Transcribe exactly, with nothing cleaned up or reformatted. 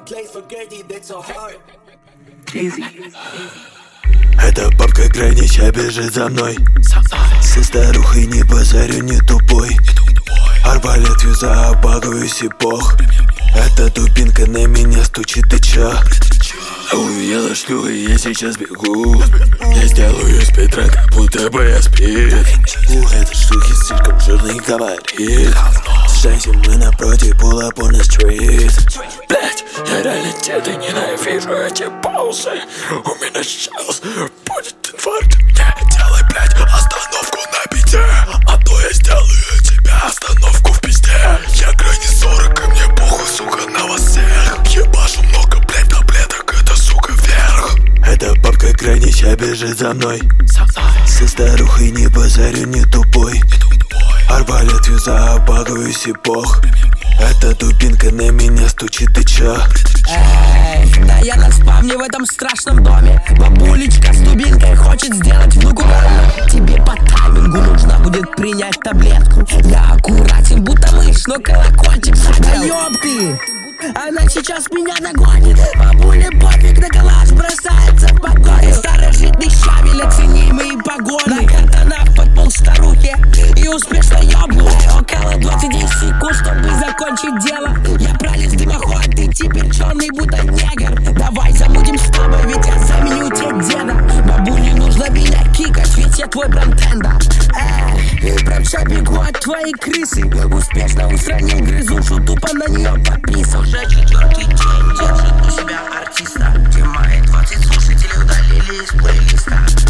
Эта бабка крайнича бежит за мной. Со старухой не базарю, не тупой. Арбалет юза, обагаюсь и бог. Эта дубинка на меня стучит, ты чё? Увидела шлюху, и я сейчас бегу. Я сделаю из Петра, как будто бы я спит. У этой шлюхи слишком жирный габарит. Сжайся, мы напротив, pull up on the street. Блять, я реально деда ненавижу эти паузы. У меня сейчас будет инфаркт. Не делай, блять, остановку на бите. А то я сделаю тебе остановку в пизде. Я крайне сорок, и мне похуй, сука, на вас всех. Ебашу много, блять, таблеток, это, сука, вверх. Эта бабка крайнича бежит за мной. Со старухой не базарю, не тупой. Арбалет юза, обагаюсь и бог. Эта дубинка на меня стучит, ты чё? Эй, да я на спавне в этом страшном доме. Бабулечка с дубинкой хочет сделать внуку больно. Тебе по таймингу нужно будет принять таблетку. Я аккуратен, будто мышь, но колокольчик задел. Да ёб ты! Она сейчас меня нагонит. Бабуле пофиг, на калаш бросается в погоне. Старожитный щавель, оценимые погоны. На картонах под пол старухи и успешно ёбну. Около двадцати секунд, чтобы закончить дело. Я пролез в дымоход, ты теперь черный, будто негр. Давай замутим с тобой, ведь я заменю тебе деда. Бабуле нужно меня кикать, ведь я твой братенда. Эй, прям ща бегу от твоей крысы. Успешно устранил грызушу, тупо на нее подписал. Уже четвертый день держит у себя артиста. Где мои двадцать слушателей удалили из плейлиста.